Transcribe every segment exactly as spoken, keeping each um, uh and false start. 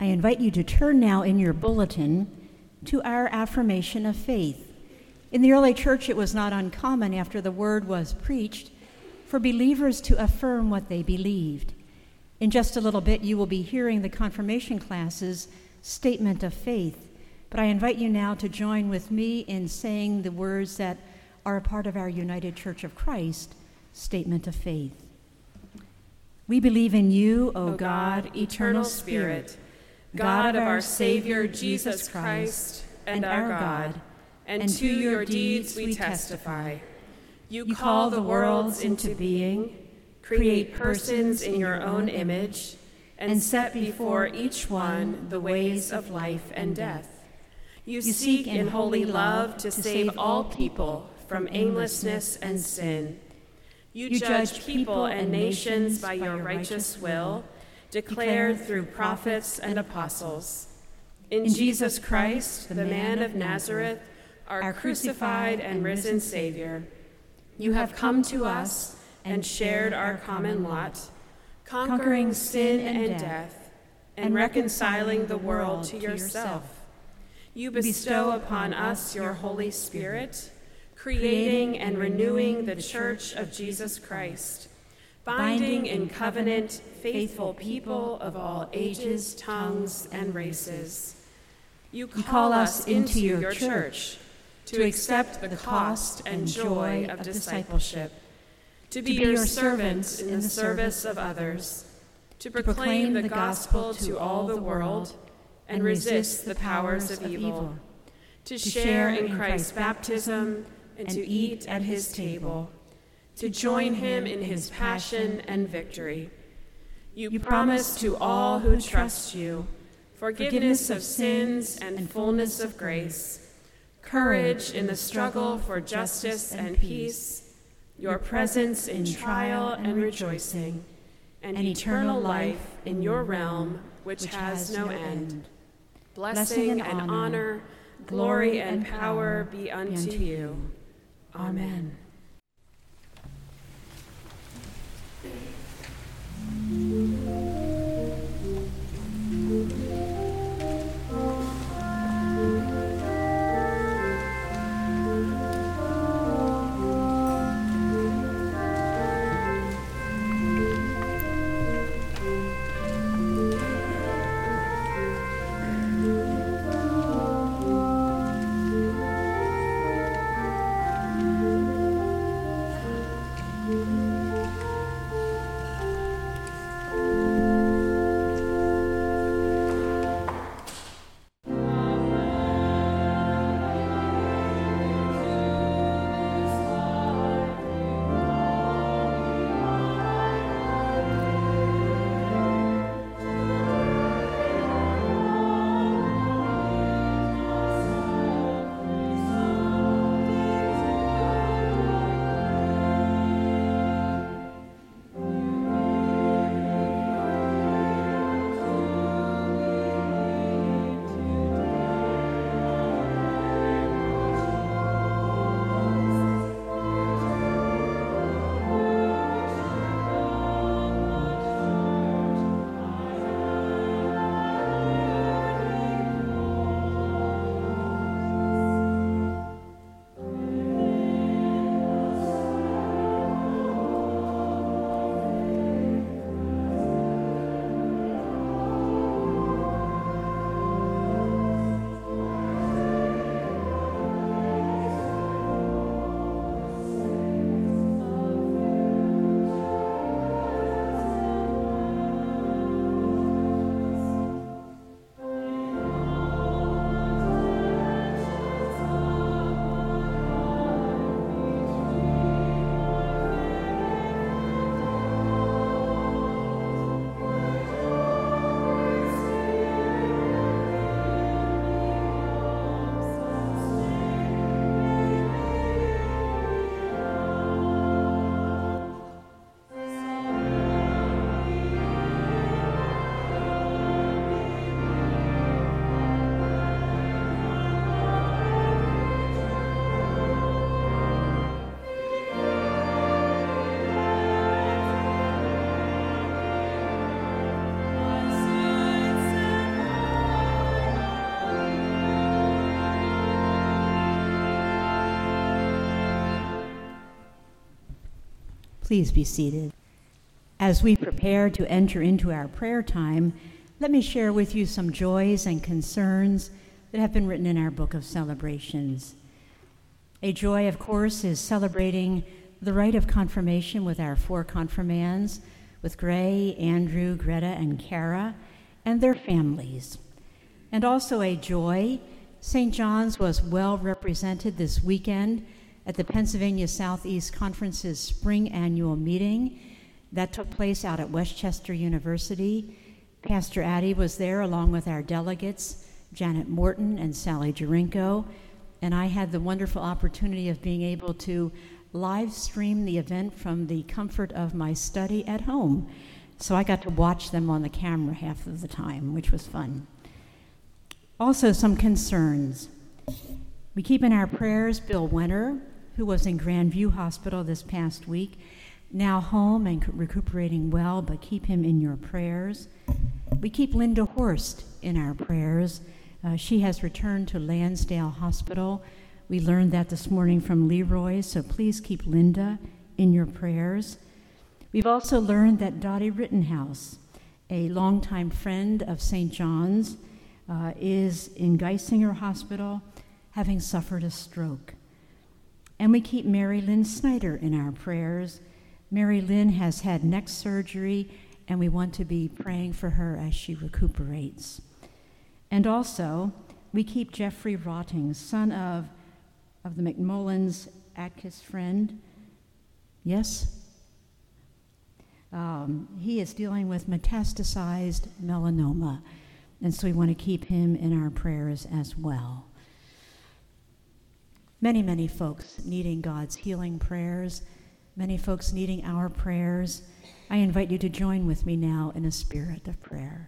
I invite you to turn now in your bulletin to our affirmation of faith. In the early church, it was not uncommon after the word was preached for believers to affirm what they believed. In just a little bit, you will be hearing the confirmation class's statement of faith, but I invite you now to join with me in saying the words that are a part of our United Church of Christ statement of faith. We believe in you, O God, eternal Spirit, God of our Savior, Jesus Christ, and our God, and to your deeds we testify. You call the worlds into being, create persons in your own image, and set before each one the ways of life and death. You seek in holy love to save all people from aimlessness and sin. You judge people and nations by your righteous will, declared through prophets and apostles. In Jesus Christ, the man of Nazareth, our crucified and risen Savior, you have come to us and shared our common lot, conquering sin and death, and reconciling the world to yourself. You bestow upon us your Holy Spirit, creating and renewing the Church of Jesus Christ, binding in covenant faithful people of all ages, tongues, and races. You call us into your church to accept the cost and joy of discipleship, to be your servants in the service of others, to proclaim the gospel to all the world and resist the powers of evil, to share in Christ's baptism and to eat at his table, to join him in his passion and victory. You promise to all who trust you forgiveness of sins and fullness of grace, courage in the struggle for justice and peace, your presence in trial and rejoicing, and eternal life in your realm which has no end. Blessing and honor, glory and power be unto you. Amen. Please be seated. As we prepare to enter into our prayer time, let me share with you some joys and concerns that have been written in our book of celebrations. A joy, of course, is celebrating the rite of confirmation with our four confirmands, with Gray, Andrew, Greta, and Kara, and their families. And also a joy, Saint John's was well represented this weekend at the Pennsylvania Southeast Conference's spring annual meeting that took place out at Westchester University. Pastor Addy was there along with our delegates, Janet Morton and Sally Jarinko, and I had the wonderful opportunity of being able to live stream the event from the comfort of my study at home. So I got to watch them on the camera half of the time, which was fun. Also, some concerns. We keep in our prayers Bill Wenner, who was in Grandview Hospital this past week, now home and recuperating well, but keep him in your prayers. We keep Linda Horst in our prayers. Uh, she has returned to Lansdale Hospital. We learned that this morning from Leroy, so please keep Linda in your prayers. We've also learned that Dottie Rittenhouse, a longtime friend of Saint John's, uh, is in Geisinger Hospital, having suffered a stroke. And we keep Mary Lynn Snyder in our prayers. Mary Lynn has had neck surgery, and we want to be praying for her as she recuperates. And also, we keep Jeffrey Rotting, son of, of the McMullins Atkins friend. Yes? Um, he is dealing with metastasized melanoma, and so we want to keep him in our prayers as well. Many, many folks needing God's healing prayers, many folks needing our prayers. I invite you to join with me now in a spirit of prayer.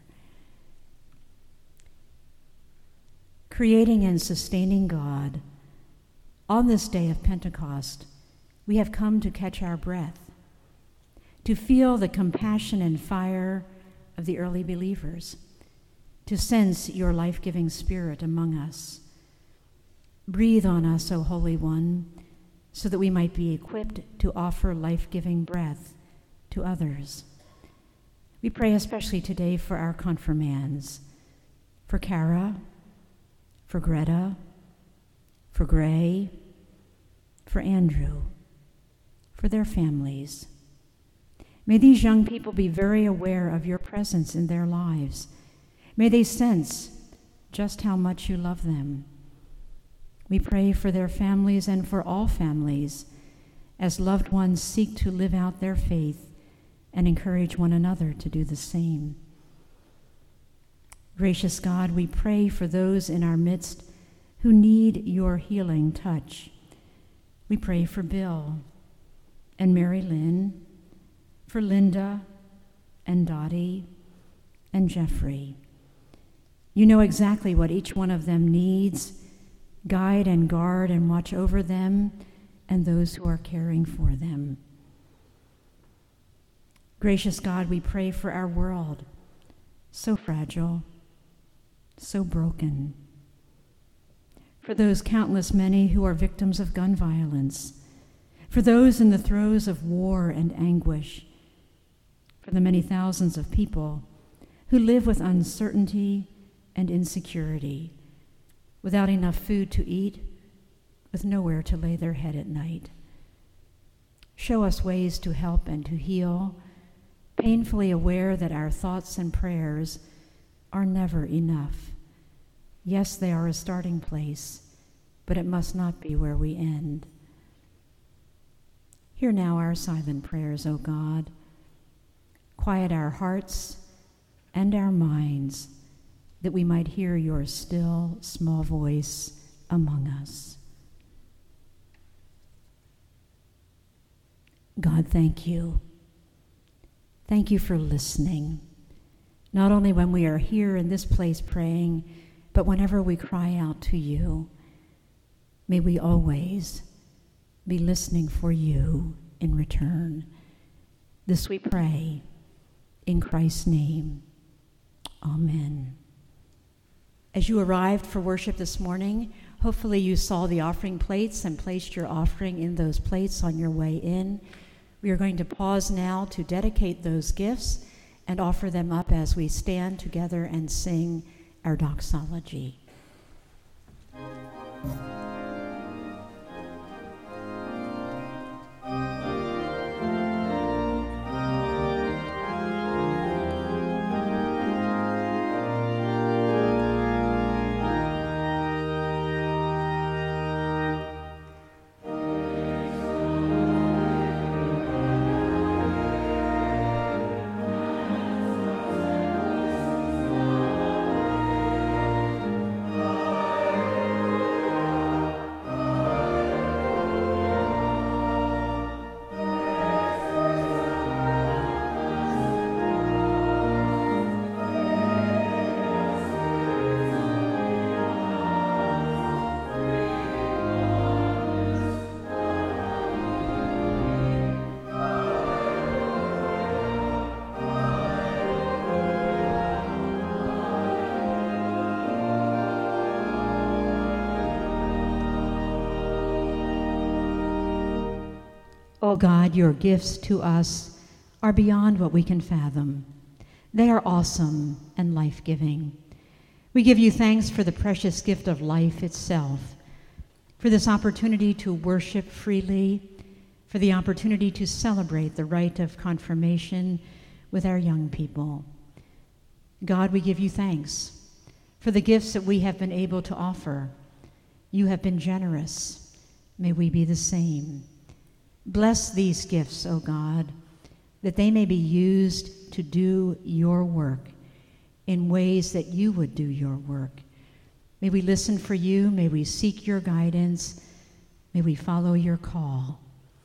Creating and sustaining God, on this day of Pentecost, we have come to catch our breath, to feel the compassion and fire of the early believers, to sense your life-giving spirit among us. Breathe on us, O Holy One, so that we might be equipped to offer life-giving breath to others. We pray especially today for our confirmands, for Kara, for Greta, for Gray, for Andrew, for their families. May these young people be very aware of your presence in their lives. May they sense just how much you love them. We pray for their families and for all families as loved ones seek to live out their faith and encourage one another to do the same. Gracious God, we pray for those in our midst who need your healing touch. We pray for Bill and Mary Lynn, for Linda and Dottie and Jeffrey. You know exactly what each one of them needs. Guide and guard and watch over them and those who are caring for them. Gracious God, we pray for our world, so fragile, so broken. For those countless many who are victims of gun violence, for those in the throes of war and anguish, for the many thousands of people who live with uncertainty and insecurity, without enough food to eat, with nowhere to lay their head at night. Show us ways to help and to heal, painfully aware that our thoughts and prayers are never enough. Yes, they are a starting place, but it must not be where we end. Hear now our silent prayers, O God. Quiet our hearts and our minds, that we might hear your still, small voice among us. God, thank you. Thank you for listening, not only when we are here in this place praying, but whenever we cry out to you. May we always be listening for you in return. This we pray in Christ's name. Amen. As you arrived for worship this morning, hopefully you saw the offering plates and placed your offering in those plates on your way in. We are going to pause now to dedicate those gifts and offer them up as we stand together and sing our doxology. O God, your gifts to us are beyond what we can fathom. They are awesome and life-giving. We give you thanks for the precious gift of life itself, for this opportunity to worship freely, for the opportunity to celebrate the rite of confirmation with our young people. God, we give you thanks for the gifts that we have been able to offer. You have been generous. May we be the same. Bless these gifts, O God, that they may be used to do your work in ways that you would do your work. May we listen for you. May we seek your guidance. May we follow your call.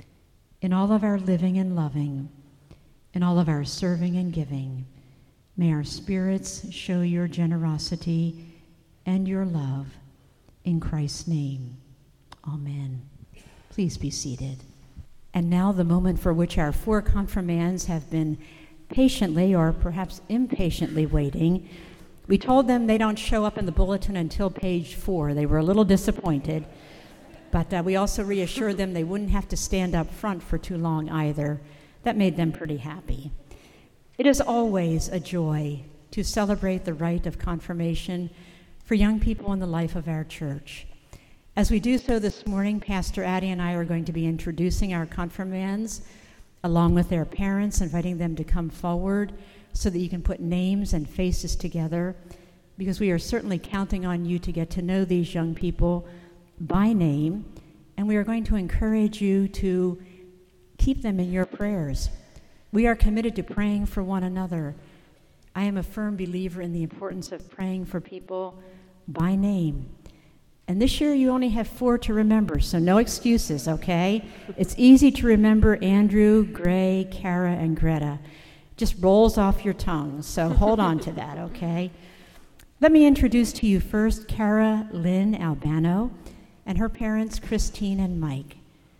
In all of our living and loving, in all of our serving and giving, may our spirits show your generosity and your love. In Christ's name, amen. Please be seated. And now the moment for which our four confirmands have been patiently or perhaps impatiently waiting. We told them they don't show up in the bulletin until page four. They were a little disappointed, but uh, we also reassured them they wouldn't have to stand up front for too long either. That made them pretty happy. It is always a joy to celebrate the rite of confirmation for young people in the life of our church. As we do so this morning, Pastor Addie and I are going to be introducing our confirmands along with their parents, inviting them to come forward so that you can put names and faces together, because we are certainly counting on you to get to know these young people by name, and we are going to encourage you to keep them in your prayers. We are committed to praying for one another. I am a firm believer in the importance of praying for people by name. And this year you only have four to remember, so no excuses, okay? It's easy to remember Andrew, Gray, Kara, and Greta. Just rolls off your tongue, so hold on to that, okay? Let me introduce to you first Kara Lynn Albano and her parents, Christine and Mike.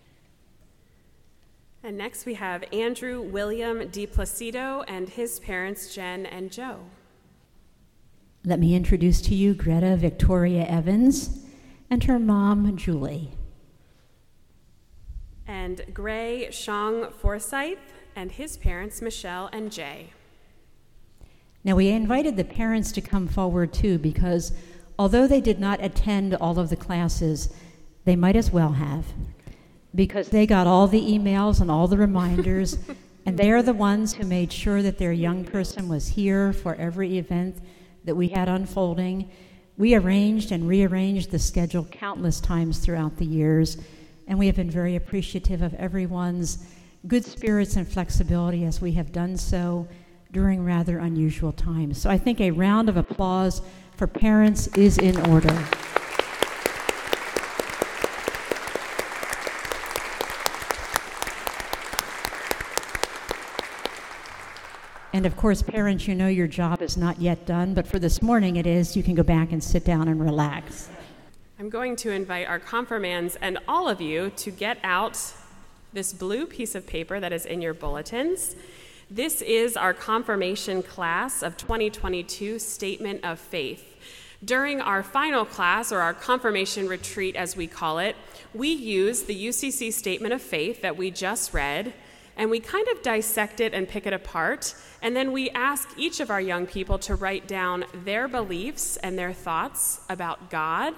And next we have Andrew William DiPlacido and his parents, Jen and Joe. Let me introduce to you Greta Victoria Evans and her mom, Julie. And Gray Shang Forsyth and his parents, Michelle and Jay. Now, we invited the parents to come forward too, because although they did not attend all of the classes, they might as well have, because they got all the emails and all the reminders, and they are the ones who made sure that their young person was here for every event that we had unfolding. We arranged and rearranged the schedule countless times throughout the years, and we have been very appreciative of everyone's good spirits and flexibility as we have done so during rather unusual times. So I think a round of applause for parents is in order. And of course, parents, you know your job is not yet done, but for this morning it is. You can go back and sit down and relax. I'm going to invite our confirmands and all of you to get out this blue piece of paper that is in your bulletins. This is our confirmation class of twenty twenty-two Statement of Faith. During our final class, or our confirmation retreat as we call it, we use the U C C Statement of Faith that we just read, and we kind of dissect it and pick it apart, and then we ask each of our young people to write down their beliefs and their thoughts about God,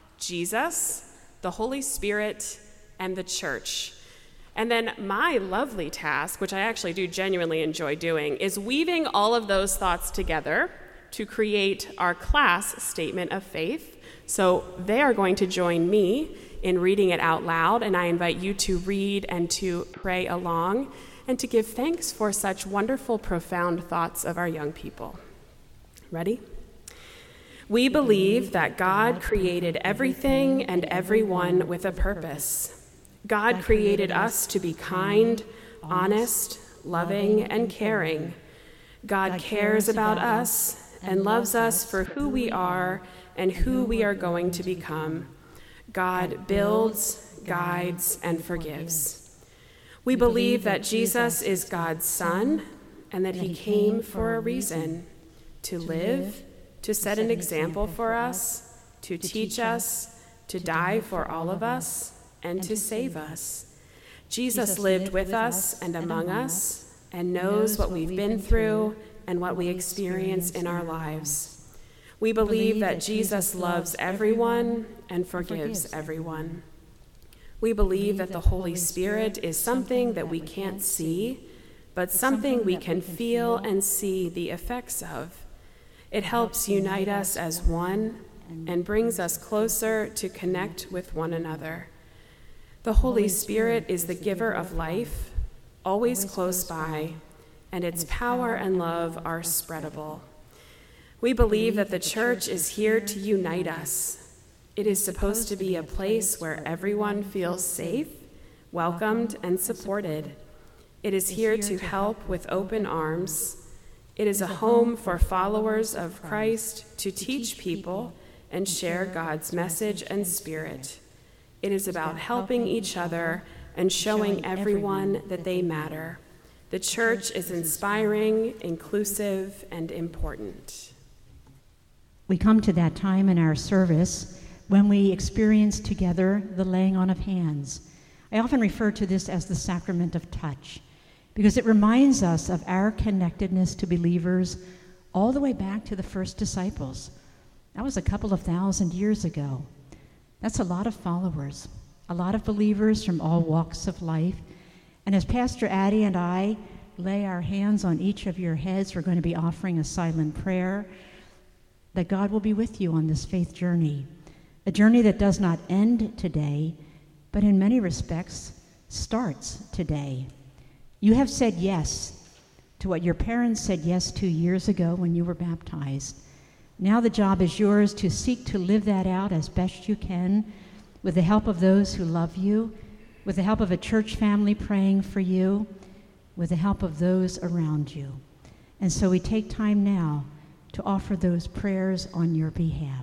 Jesus, the Holy Spirit, and the church. And then my lovely task, which I actually do genuinely enjoy doing, is weaving all of those thoughts together to create our class statement of faith. So they are going to join me in reading it out loud, and I invite you to read and to pray along and to give thanks for such wonderful, profound thoughts of our young people. Ready? We believe that God created everything and everyone with a purpose. God created us to be kind, honest, loving, and caring. God cares about us and loves us for who we are and who we are going to become. God builds, guides, and forgives. We believe that Jesus is God's Son and that he came for a reason: to live, to set an example for us, to teach us, to die for all of us, and to save us. Jesus lived with us and among us and knows what we've been through and what we experience in our lives. We believe that Jesus loves everyone and forgives everyone. We believe that the Holy Spirit is something that we can't see, but something we can feel and see the effects of. It helps unite us as one and brings us closer to connect with one another. The Holy Spirit is the giver of life, always close by, and its power and love are spreadable. We believe that the church is here to unite us. It is supposed to be a place where everyone feels safe, welcomed, and supported. It is here to help with open arms. It is a home for followers of Christ to teach people and share God's message and spirit. It is about helping each other and showing everyone that they matter. The church is inspiring, inclusive, and important. We come to that time in our service when we experience together the laying on of hands. I often refer to this as the sacrament of touch, because it reminds us of our connectedness to believers all the way back to the first disciples. That was a couple of thousand years ago. That's a lot of followers, a lot of believers from all walks of life. And as Pastor Addie and I lay our hands on each of your heads, we're going to be offering a silent prayer that God will be with you on this faith journey, a journey that does not end today, but in many respects starts today. You have said yes to what your parents said yes to years ago when you were baptized. Now the job is yours to seek to live that out as best you can with the help of those who love you, with the help of a church family praying for you, with the help of those around you. And so we take time now to offer those prayers on your behalf.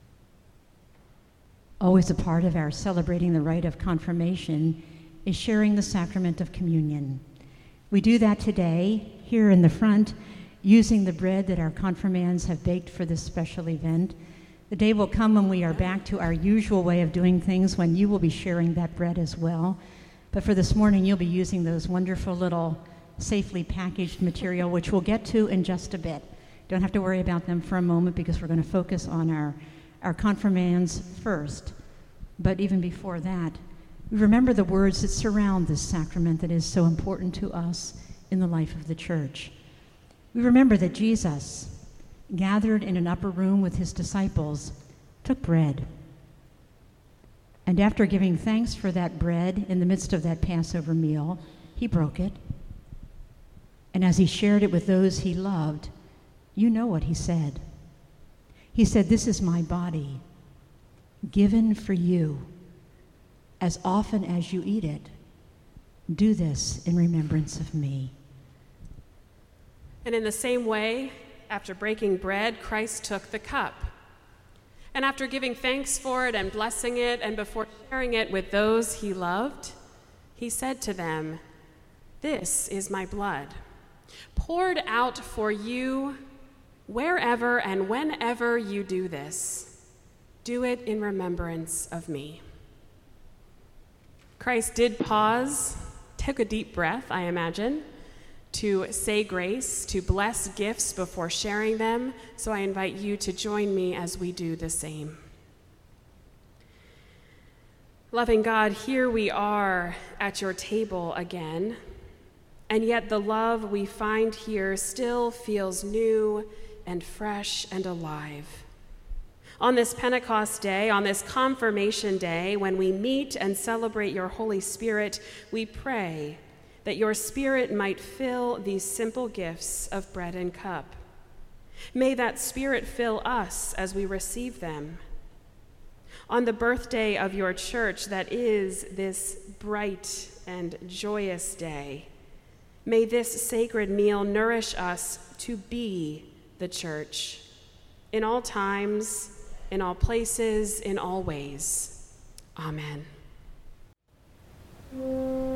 Always a part of our celebrating the rite of confirmation is sharing the sacrament of communion. We do that today here in the front, using the bread that our confirmands have baked for this special event. The day will come when we are back to our usual way of doing things, when you will be sharing that bread as well. But for this morning, you'll be using those wonderful little safely packaged material, which we'll get to in just a bit. Don't have to worry about them for a moment, because we're going to focus on our, our confirmands first. But even before that, we remember the words that surround this sacrament that is so important to us in the life of the church. We remember that Jesus, gathered in an upper room with his disciples, took bread. And after giving thanks for that bread in the midst of that Passover meal, he broke it. And as he shared it with those he loved, you know what he said. He said, "This is my body, given for you. As often as you eat it, do this in remembrance of me." And in the same way, after breaking bread, Christ took the cup. And after giving thanks for it and blessing it, and before sharing it with those he loved, he said to them, "This is my blood, poured out for you. Wherever and whenever you do this, do it in remembrance of me." Christ did pause, took a deep breath, I imagine, to say grace, to bless gifts before sharing them. So I invite you to join me as we do the same. Loving God, here we are at your table again, and yet the love we find here still feels new and fresh and alive. On this Pentecost day, on this confirmation day, when we meet and celebrate your Holy Spirit, we pray that your Spirit might fill these simple gifts of bread and cup. May that Spirit fill us as we receive them. On the birthday of your church that is this bright and joyous day, may this sacred meal nourish us to be the church in all times, in all places, in all ways. Amen.